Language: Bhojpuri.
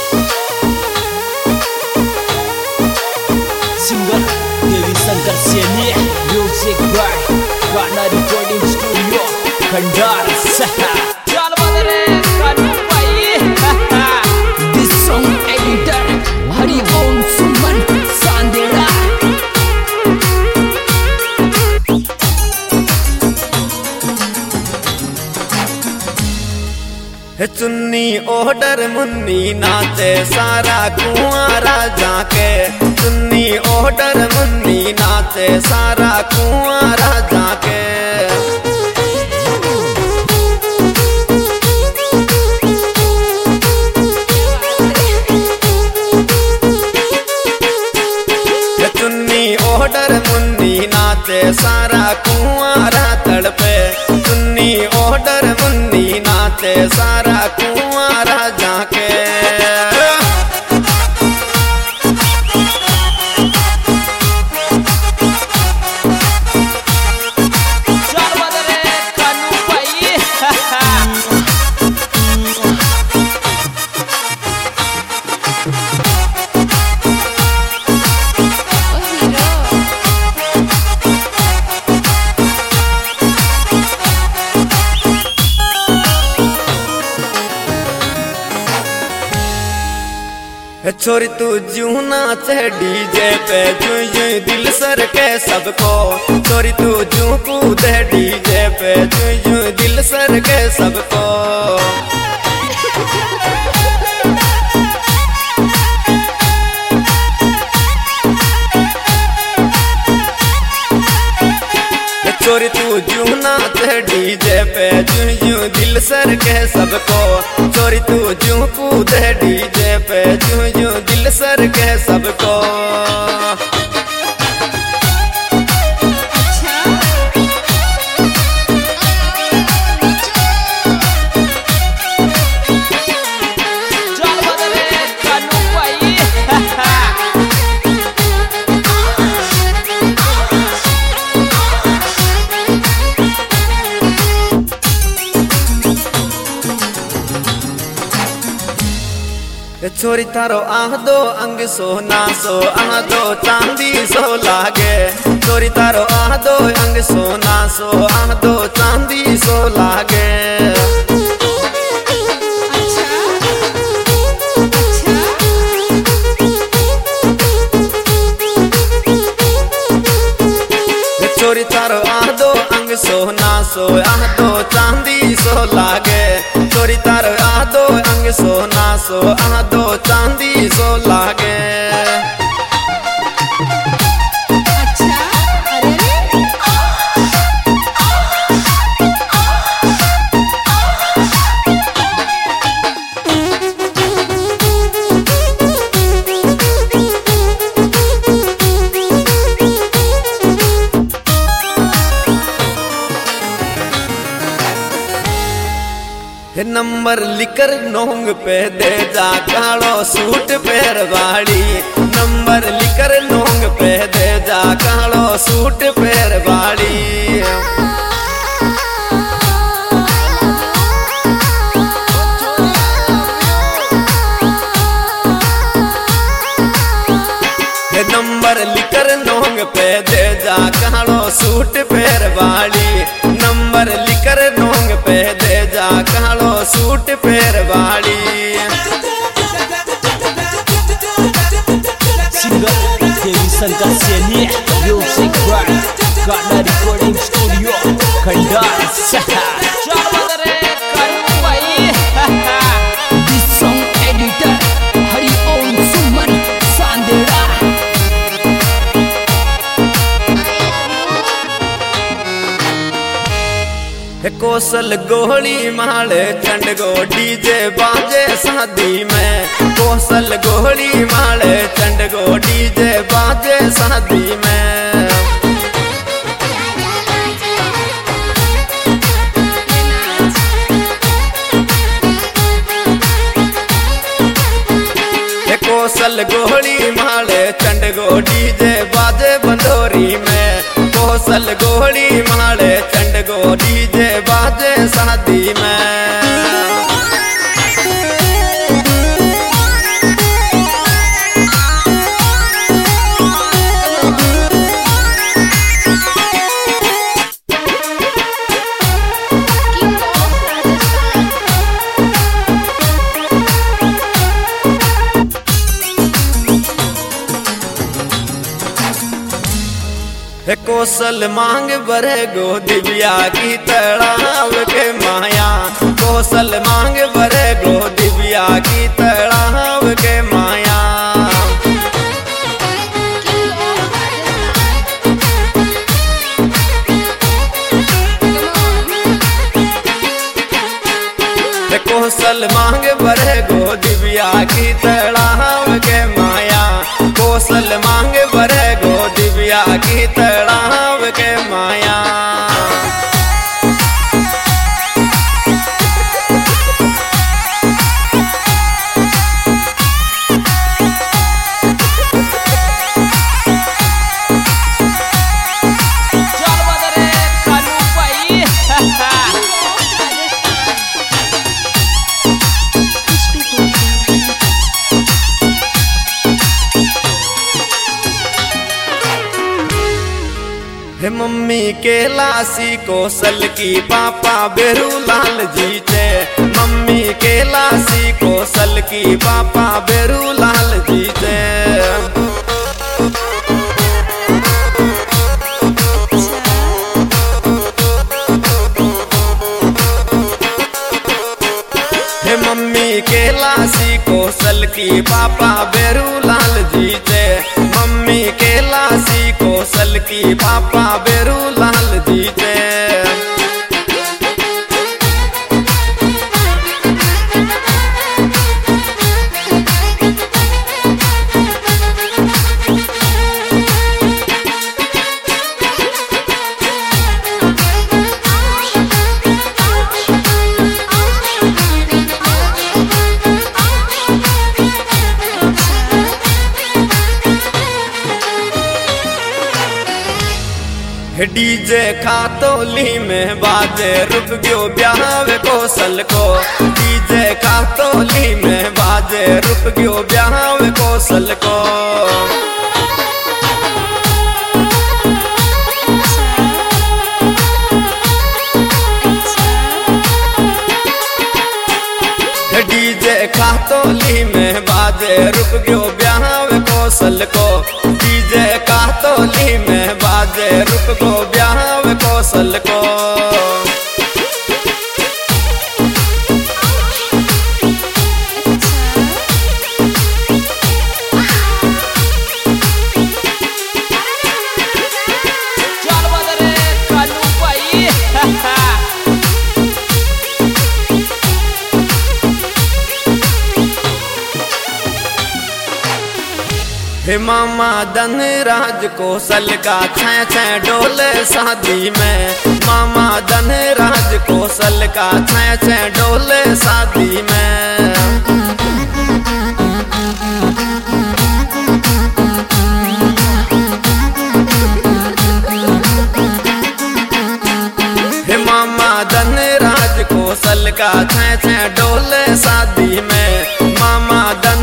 Singer Dewi Shankar Seni, Music by Ghana Recording Studio, Kandar. Chal badre kanu pai. This song editor Hari Om Suman Sandera. चुन्नी ओडर मुन्नी नाचे सारा कुआरा जाके, चुन्नी ओडर मुन्नी नाचे सारा कुआरा जाके। चुन्नी ओडर मुन्नी नाचे सारा कुआरा तड़पे, चुन्नी ओडर मुन्नी नाचे सारा कुआरा जाके। छोरी तू जू नाचे डीजे पे, जू दिल सर के सबको। छोरी तू जू कूदे डीजे पे, जू दिल सर के सबको। छोरी तू जू नाचे डीजे पे, जू दिल सर के सबको। छोरी तू जू कूदे डीजे पे, जू दिल सर के सबको। छोरी थारो आदो अंग सोना सो, आदो चांदी सो लागे। छोरी थारो आदो अंग सोना सो, आदो चांदी सो लागे। छोरी थारो आदो अंग सोना सो, आदो चांदी सो लागे। छोरी थारो आदो अंग सोना सो, आदो चांदी सो लागे। नंबर लिकर नोंग पे दे जा कालो सूट पैरवाड़ी। नंबर लिकर नोंग पे दे जा कालो सूट पैरवाड़ी। नंबर लिकर नोंग पे दे जा कालो सूट पैरवाड़ी। नंबर लिकर नोंग पे दे जा कालो सूट पैरवाड़ी। Singer Dewi Shankar Seni, Music by Ghana Recording Studio, Kandar. Chal badre kanu pai. This song editor Hari Om Suman Sandera. कोसल गोली माले चंडगो डीजे बाजे शादी में। कोसल गोली माले चंडगो डीजे बाजे शादी में। कोसल गोली माले चंडगो डीजे बाजे बंदोरी में। कोसल गोली माले चंडगो डीजे बाजे शादी में। कौशल मांग बरे गो दिव्या की तड़ाव के माया। कौशल मांग बरे गो दिव्या की तड़ाव के माया। कौशल मांग बरे गो दिव्या की तड़ाव के माया। कौशल मांग बरे गो दिव्या की तड़ाव के माया। मम्मी के लासी कौशल की पापा बेरू लाल जी थे। मम्मी के लासी कौशल की पापा बेरू लाल जी थे। मम्मी के लासी कौशल की पापा बेरू लाल जी थे। मम्मी के लासी कौशल की पापा बेरू लाल जी थे। डीजे खातोली में बाजे रुक गयो ब्याह कौशल को। डीजे खातोली में बाजे रुक गयो ब्याह कौशल को। डीजे खातोली में बाजे रुक गयो ब्याह कौशल को। डीजे खातोली में बाजे रुक गयो ब्याह कौशल को। हे मामा धनराज कौशल का छः छः डोले शादी में। मामा धनराज कौशल का छः छः डोले शादी में। हे मामा धनराज कौशल का